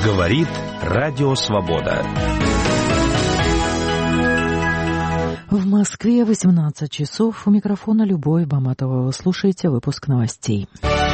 Говорит Радио Свобода. В Москве 18 часов. У микрофона Любовь Баматова. Вы слушаете выпуск новостей.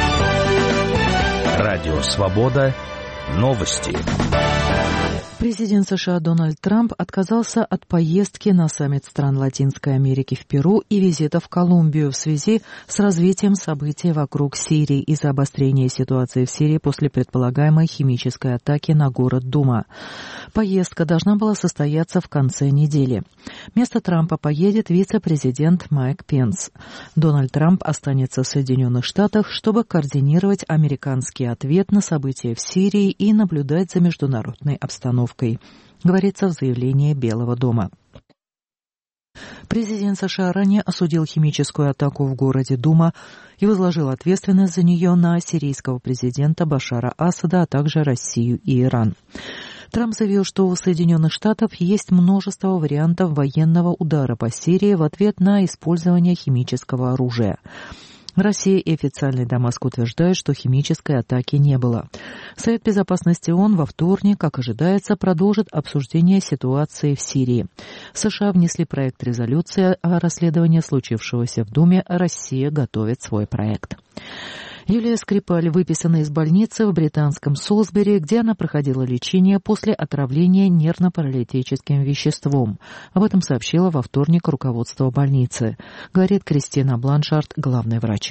Радио Свобода. Новости. Президент США Дональд Трамп отказался от поездки на саммит стран Латинской Америки в Перу и визита в Колумбию в связи с развитием событий вокруг Сирии из-за обострения ситуации в Сирии после предполагаемой химической атаки на город Дума. Поездка должна была состояться в конце недели. Вместо Трампа поедет вице-президент Майк Пенс. Дональд Трамп останется в Соединенных Штатах, чтобы координировать американский ответ на события в Сирии и наблюдать за международной обстановкой, говорится в заявлении Белого дома. Президент США ранее осудил химическую атаку в городе Дума и возложил ответственность за нее на сирийского президента Башара Асада, а также Россию и Иран. Трамп заявил, что у Соединенных Штатов есть множество вариантов военного удара по Сирии в ответ на использование химического оружия. Россия и официальный Дамаск утверждают, что химической атаки не было. Совет безопасности ООН во вторник, как ожидается, продолжит обсуждение ситуации в Сирии. США внесли проект резолюции о расследовании случившегося в Думе. Россия готовит свой проект. Юлия Скрипаль выписана из больницы в британском Солсбери, где она проходила лечение после отравления нервно-паралитическим веществом. Об этом сообщила во вторник руководство больницы. Говорит Кристина Бланшард, главный врач.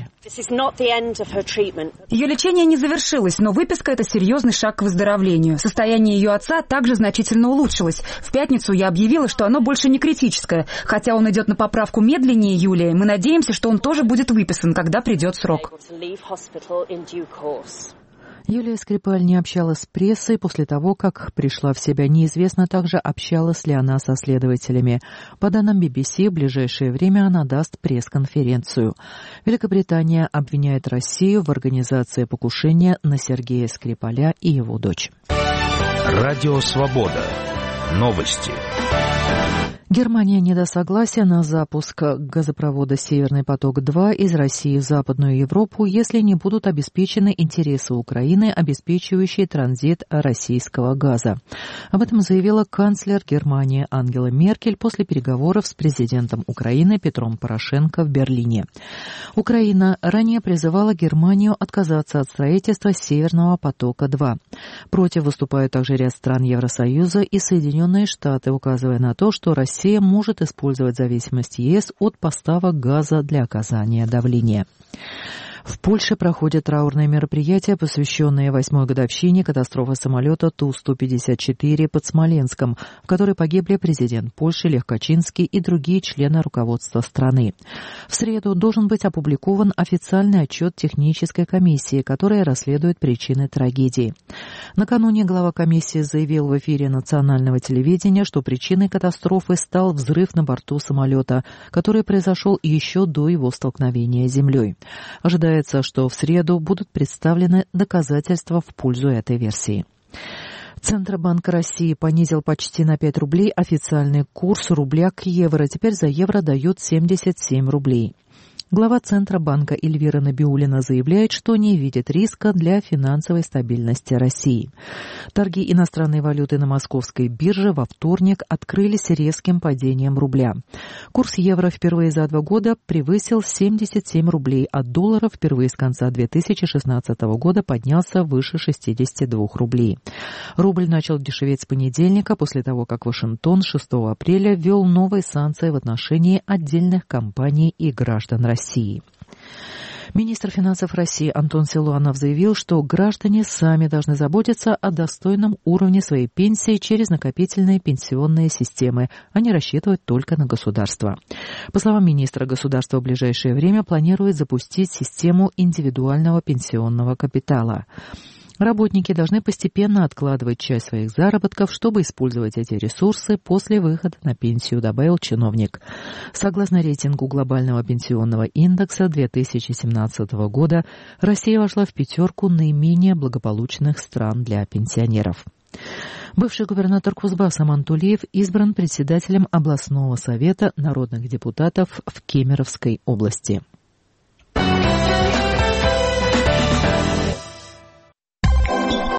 Ее лечение не завершилось, но выписка – это серьезный шаг к выздоровлению. Состояние ее отца также значительно улучшилось. В пятницу я объявила, что оно больше не критическое. Хотя он идет на поправку медленнее Юлии, мы надеемся, что он тоже будет выписан, когда придет срок. Юлия Скрипаль не общалась с прессой после того, как пришла в себя. Неизвестно также, общалась ли она со следователями. По данным BBC, в ближайшее время она даст пресс-конференцию. Великобритания обвиняет Россию в организации покушения на Сергея Скрипаля и его дочь. Радио Свобода. Новости. Германия не даст согласия на запуск газопровода «Северный поток-2» из России в Западную Европу, если не будут обеспечены интересы Украины, обеспечивающие транзит российского газа. Об этом заявила канцлер Германии Ангела Меркель после переговоров с президентом Украины Петром Порошенко в Берлине. Украина ранее призывала Германию отказаться от строительства «Северного потока-2». Против выступают также ряд стран Евросоюза и Соединенные Штаты, указывая на то, что Россия может использовать зависимость ЕС от поставок газа для оказания давления. В Польше проходят траурные мероприятия, посвященные 8-й годовщине катастрофы самолета Ту-154 под Смоленском, в которой погибли президент Польши Лех Качинский и другие члены руководства страны. В среду должен быть опубликован официальный отчет технической комиссии, которая расследует причины трагедии. Накануне глава комиссии заявил в эфире национального телевидения, что причиной катастрофы стал взрыв на борту самолета, который произошел еще до его столкновения с землей. Ожидается, что в среду будут представлены доказательства в пользу этой версии. Центробанк России понизил почти на 5 рублей официальный курс рубля к евро. Теперь за евро дают 77 рублей. Глава Центробанка Эльвира Набиуллина заявляет, что не видит риска для финансовой стабильности России. Торги иностранной валюты на московской бирже во вторник открылись резким падением рубля. Курс евро впервые за 2 года превысил 77 рублей, а доллара впервые с конца 2016 года поднялся выше 62 рублей. Рубль начал дешеветь с понедельника после того, как Вашингтон 6 апреля ввел новые санкции в отношении отдельных компаний и граждан России. Министр финансов России Антон Силуанов заявил, что граждане сами должны заботиться о достойном уровне своей пенсии через накопительные пенсионные системы, а не рассчитывать только на государство. По словам министра, государство в ближайшее время планирует запустить систему индивидуального пенсионного капитала. Работники должны постепенно откладывать часть своих заработков, чтобы использовать эти ресурсы после выхода на пенсию, добавил чиновник. Согласно рейтингу глобального пенсионного индекса 2017 года, Россия вошла в 5 наименее благополучных стран для пенсионеров. Бывший губернатор Кузбасса Мантулиев избран председателем областного совета народных депутатов в Кемеровской области.